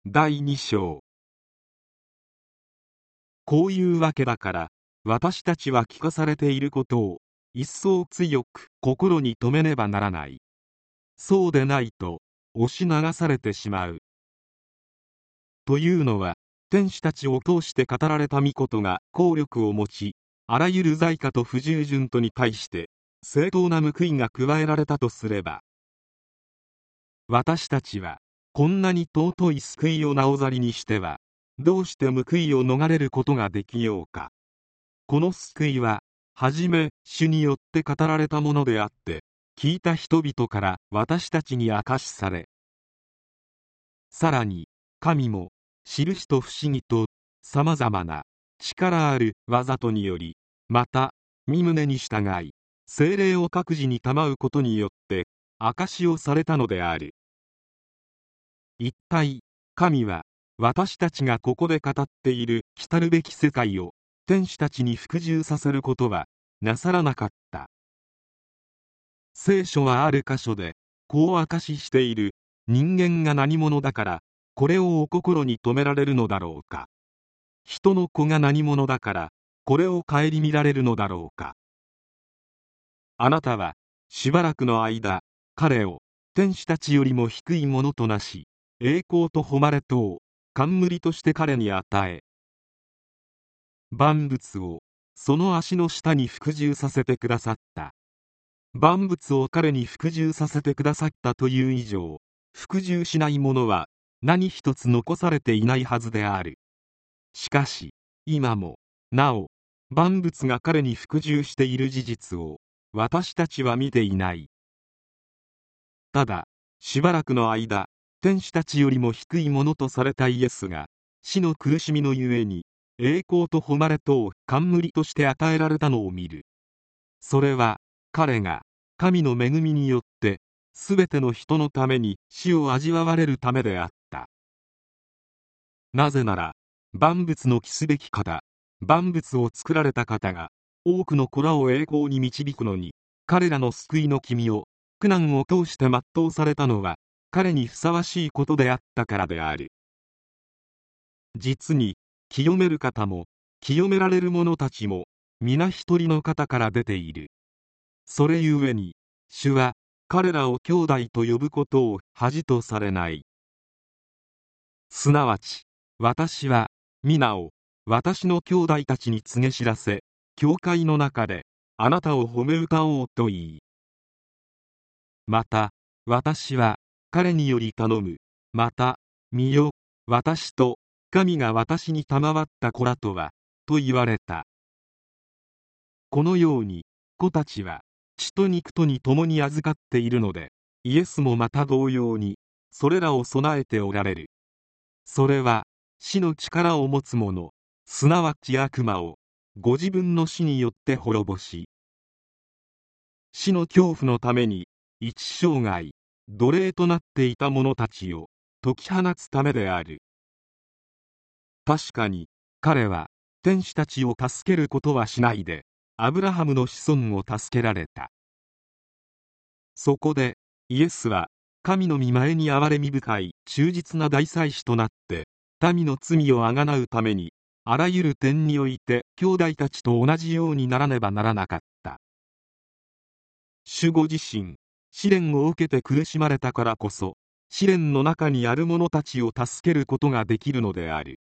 第2章。こういうわけだから、私たちは聞かされていることを一層強く心に留めねばならない。そうでないと押し流されてしまう。というのは、天使たちを通して語られた御事が効力を持ち、あらゆる罪過と不従順とに対して正当な報いが加えられたとすれば、私たちはこんなに尊い救いをなおざりにしては、どうして報いを逃れることができようか。この救いは、はじめ主によって語られたものであって、聞いた人々から私たちに明かしされ、さらに神も印と不思議とさまざまな力ある技とにより、また御旨に従い聖霊を各自に賜うことによって証しをされたのである。一体神は私たちがここで語っている来るべき世界を天使たちに服従させることはなさらなかった。聖書はある箇所でこう証ししている。人間が何者だからこれをお心に留められるのだろうか。人の子が何者だからこれを顧みられるのだろうか。あなたはしばらくの間彼を天使たちよりも低いものとなし、栄光と誉れとを冠として彼に与え、万物をその足の下に服従させてくださった。万物を彼に服従させてくださったという以上、服従しないものは何一つ残されていないはずである。しかし今もなお万物が彼に服従している事実を私たちは見ていない。ただしばらくの間、天使たちよりも低いものとされたイエスが死の苦しみのゆえに栄光と誉れとを冠として与えられたのを見る。それは彼が神の恵みによってすべての人のために死を味わわれるためであった。なぜなら万物の来すべき方、万物を作られた方が多くの子らを栄光に導くのに、彼らの救いの君を苦難を通して全うされたのは彼にふさわしいことであったからである。実に清める方も清められる者たちも皆一人の方から出ている。それゆえに主は彼らを兄弟と呼ぶことを恥とされない。すなわち私は皆を私の兄弟たちに告げ知らせ、教会の中であなたを褒め歌おうと言い、また私は彼により頼む。また見よ、私と神が私に賜った子らとはと言われた。このように子たちは血と肉とに共に預かっているので、イエスもまた同様にそれらを備えておられる。それは死の力を持つ者、すなわち悪魔をご自分の死によって滅ぼし、死の恐怖のために一生涯奴隷となっていた者たちを解き放つためである。確かに彼は天使たちを助けることはしないでアブラハムの子孫を助けられた。そこでイエスは神の御前に憐れみ深い忠実な大祭司となって民の罪をあがなうためにあらゆる点において兄弟たちと同じようにならねばならなかった。主ご自身試練を受けて苦しまれたからこそ試練の中にある者たちを助けることができるのである。